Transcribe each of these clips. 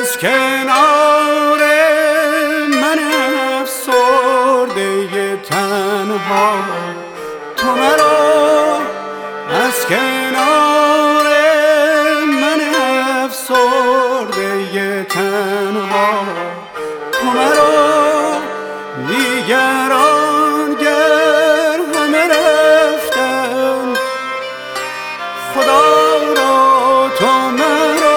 از کنار من افسرده تنها، تو مرا از کنار من افسرده تنها، تو مرا دیگران گر همه رفتن، خدا را تو مرا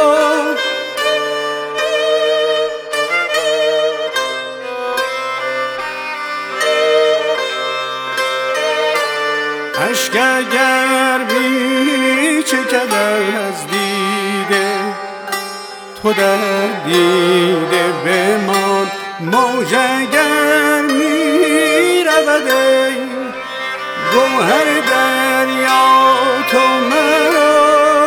اشک اگر می چکد از دیده، تو در دیده بمان، موج اگر می رود ای گوهر دریا، تو مرا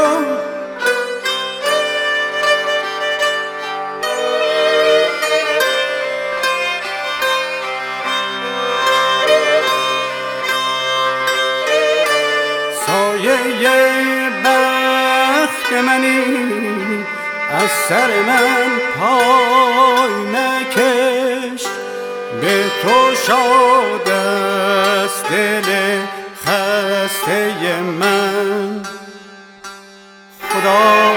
سایه بخت منی، از سر من پای مکش، به تو شاد است دل خسته من، خدا